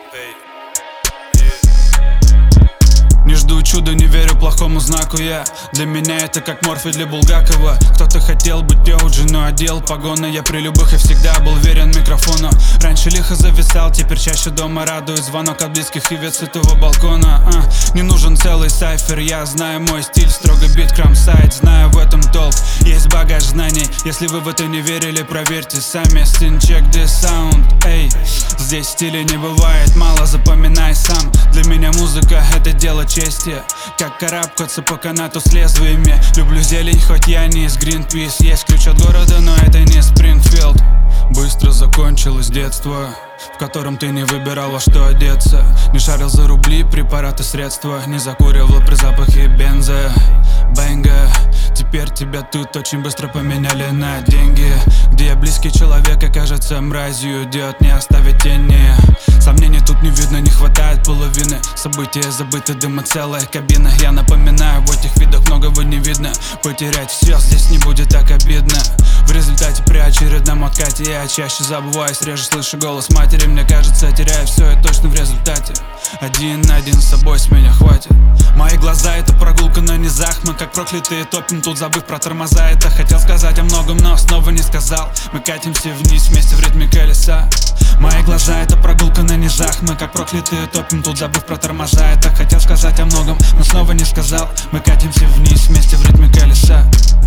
Не жду чуда, не верю плохому знаку я. Для меня это как морфий для Булгакова. Кто-то хотел быть Теуджи, но одел погоны. Я при любых и всегда был верен микрофону. Раньше лихо зависал, теперь чаще дома радует звонок от близких и вид сытого балкона. Не нужен целый сайфер, я знаю мой стиль, строго бит, крам-сайт, знаю в этом толк. Есть багаж знаний, если вы в это не верили, проверьте сами. Сын, check this sound, эй. Здесь стиля не бывает, мало запоминай сам. Для меня музыка это дело чести, как карабкаться по канату с лезвиями. Люблю зелень, хоть я не из Greenpeace. Есть ключ от города, но это не Спрингфилд. Быстро закончилось детство, в котором ты не выбирал, во что одеться. Не шарил за рубли, препараты, средства. Не закуривал при запахе бенза. Бэнга. Теперь тебя тут очень быстро поменяли на деньги. Где я близкий человек окажется мразью, идет не оставить тени. Сомнений тут не видно, не хватает половины. События забыты, дыма целая кабина. Я напоминаю, в этих видах многого не видно. Потерять все здесь не будет так обидно. В результате при очередном откате я чаще забываюсь, реже слышу голос матери. Мне кажется, теряю все и точно в результате. Один на один с собой, с меня хватит. Мои глаза это прогулка на низах. Мы как проклятые топим тут, забыв про тормоза. Это хотел сказать о многом, но снова не сказал. Мы катимся вниз вместе в ритме колеса. Мои глаза это прогулка на низах. Мы как проклятые топим тут, забыв про тормоза. Это хотел сказать о многом, но снова не сказал. Мы катимся вниз вместе в ритме колеса.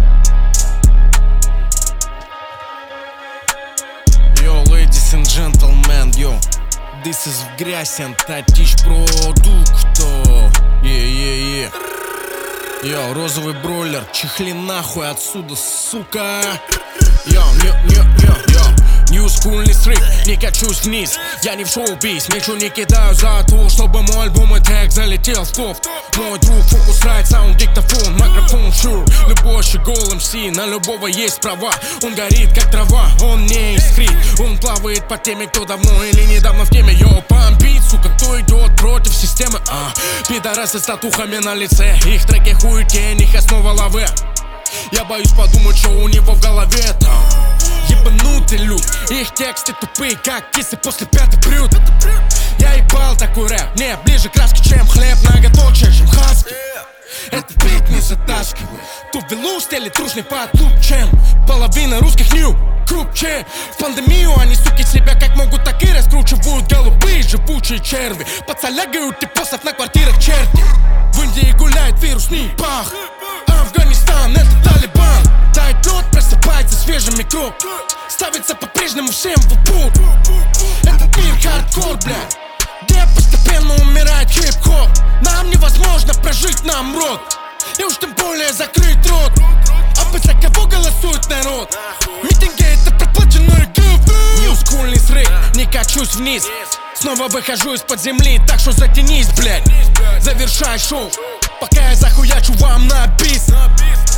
Yo, ladies and gentlemen, yo, this is Вгрязен Татищ Продукто. Yeah. Йо, розовый бройлер, чехли нахуй отсюда, сука. Йо. Ньюскульный срыв, не качусь вниз. Я не в шоу-биз, мечу не кидаю за то, чтобы мой альбом и трек залетел в топ. Мой друг Фокусрайт, саунд, диктофон, микрофон, sure. Любой щегол МС, на любого есть права. Он горит как трава, он не искрит. Он плавает под теми, кто давно или недавно в теме. Йо, бомбит, сука, кто идет против системы. Пидорасы с татухами на лице, их треки хуетень, их основа лаве. Я боюсь подумать, что у него в голове-то. Ебанутый люд, их тексты тупые, как кисы после пятых блюд. Я ебал такой рэп, мне ближе краски, чем хлеб, ноготочие, чем хаски. Этот бит не затаскивает, ту вилу стелит трушный подлуп, чем половина русских нью крупче. В пандемию они, суки, себя как могут, так и раскручивают. Голубые живучие черви подсолягают типосов на квартирах черти. В Индии гуляет вирусный пах, Афганистан это Талибан. Тает лед, просыпается свежий микроб, ставится по-прежнему всем в упор. Этот мир хардкор, блядь, где постепенно умирает хип-хоп. Нам невозможно прожить нам рот, и уж тем более закрыть рот. А за кого голосует народ? Митинги это проплаченный гиф. Ньюскульный срыв, не качусь вниз. Снова выхожу из-под земли, так что затянись, блядь. Завершай шоу, пока я захуячу вам на бис.